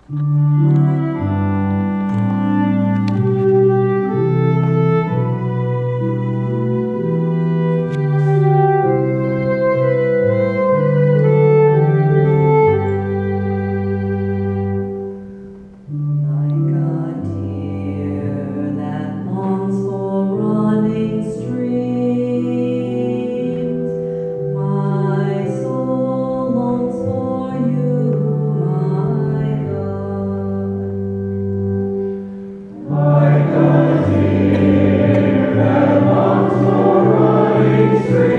Like a deer that longs for running streams, my soul longs for you, my God. Like a deer that longs for running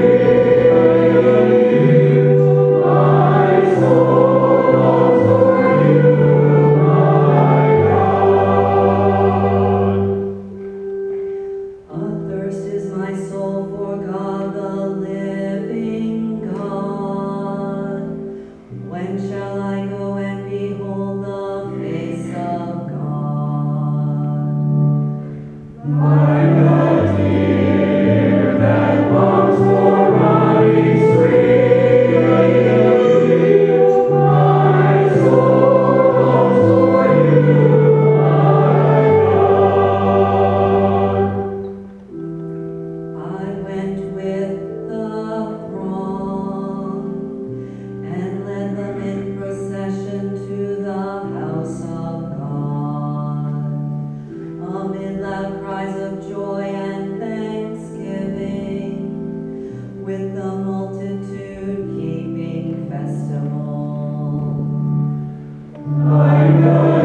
streams, my soul longs for you, my God. Athirst is my soul for God, the living God. When shall I go and behold the face of God? Like a deer that longs for running streams, my soul longs for you, my God. I went with the throng and led them in procession to the house of God. Amid loud cries of joy and thanksgiving, with the multitude keeping festival. Like a